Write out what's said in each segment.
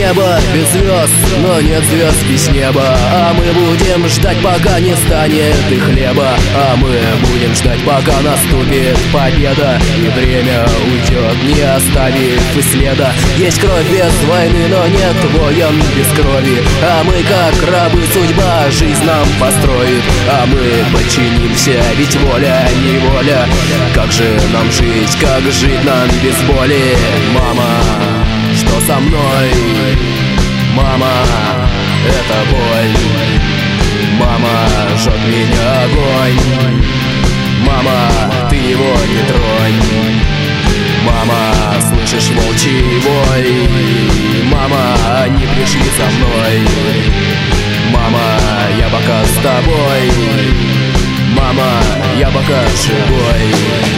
небо без звезд, но нет звезд без неба. А мы будем ждать, пока не станет и хлеба. А мы будем ждать, пока наступит победа, и время уйдет, не оставив и следа. Есть кровь без войны, но нет воин без крови. А мы как рабы, судьба жизнь нам построит. А мы подчинимся, ведь воля не воля. Как же нам жить, как жить нам без боли? Мама, что со мной? Мама, это боль. Мама, жжет меня огонь. Мама, ты его не тронь. Мама, слышишь волчий вой? Мама, они пришли за мной. Мама, я пока с тобой. Мама, я пока живой.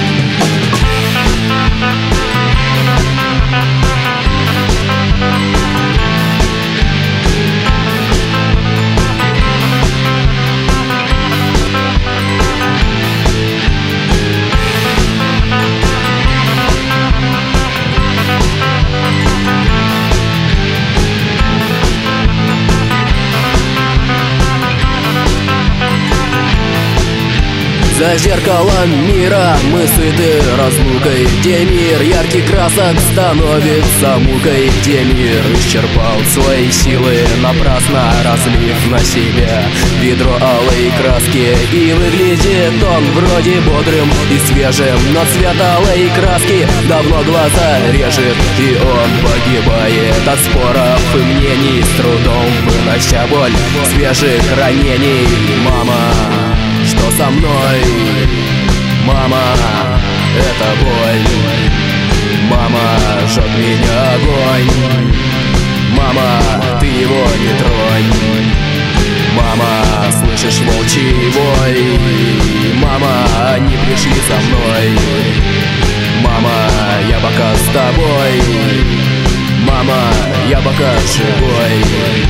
За зеркалом мира мы сыты разлукой, где мир ярких красок становится мукой, где мир исчерпал свои силы, напрасно разлив на себя ведро алой краски. И выглядит он вроде бодрым и свежим, но цвет алой краски давно глаза режет, и он погибает от споров и мнений, с трудом вынося боль свежих ранений. Мама, что со мной? Мама, это боль. Мама, жжет меня огонь. Мама, ты его не тронь. Мама, слышишь волчий вой? Мама, они пришли за мной. Мама, я пока с тобой. Мама, я пока живой.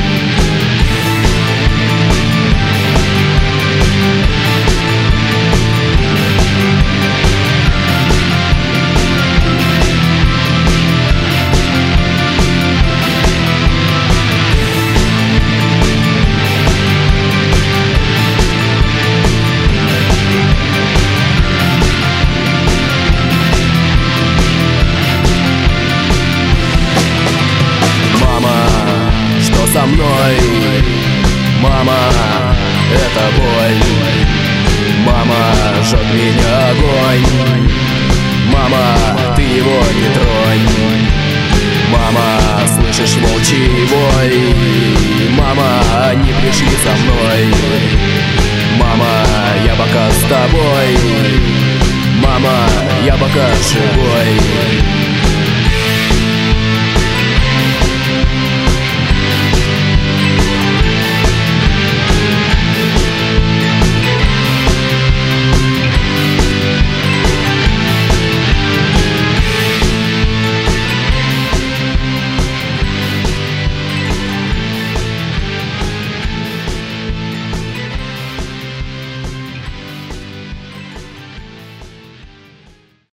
Со мной, мама, это боль. Мама, жжет меня огонь. Мама, ты его не тронь. Мама, слышишь волчий вой? Мама, они пришли за мной. Мама, я пока с тобой. Мама, я пока живой.